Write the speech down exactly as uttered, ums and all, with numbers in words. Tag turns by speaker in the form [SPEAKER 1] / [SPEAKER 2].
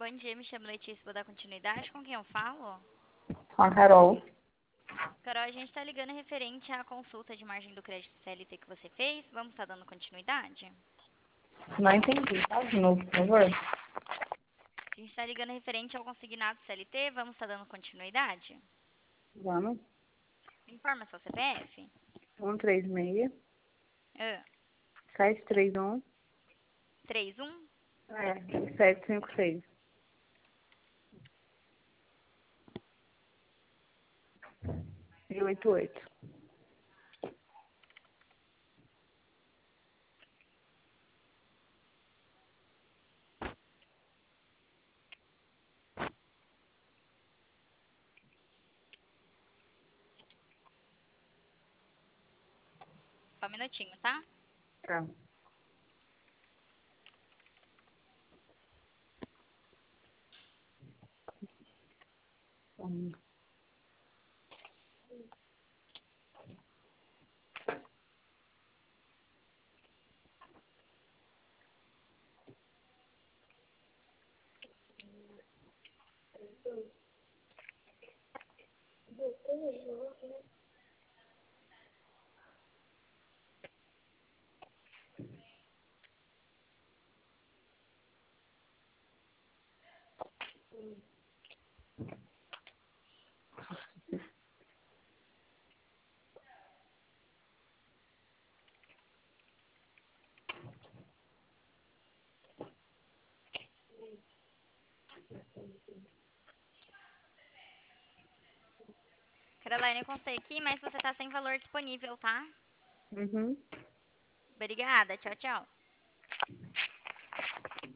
[SPEAKER 1] bom dia, me chamo Letícia, vou dar continuidade. Com quem eu falo?
[SPEAKER 2] Com a Carol.
[SPEAKER 1] Carol, a gente tá ligando referente à consulta de margem do crédito C L T que você fez. Vamos estar dando continuidade?
[SPEAKER 2] Não entendi. Fala de novo, por favor.
[SPEAKER 1] A gente tá ligando referente ao consignado C L T, vamos estar dando continuidade?
[SPEAKER 2] Vamos.
[SPEAKER 1] Me informa seu C P F.
[SPEAKER 2] um três seis,
[SPEAKER 1] Ah,
[SPEAKER 2] sete três um,
[SPEAKER 1] três um
[SPEAKER 2] é, sete cinco seis. E oito oito.
[SPEAKER 1] só um minutinho, tá?
[SPEAKER 2] Tá. Hum.
[SPEAKER 1] Caroline, eu constei aqui, mas você tá sem valor disponível, tá?
[SPEAKER 2] Uhum.
[SPEAKER 1] Obrigada, tchau, tchau.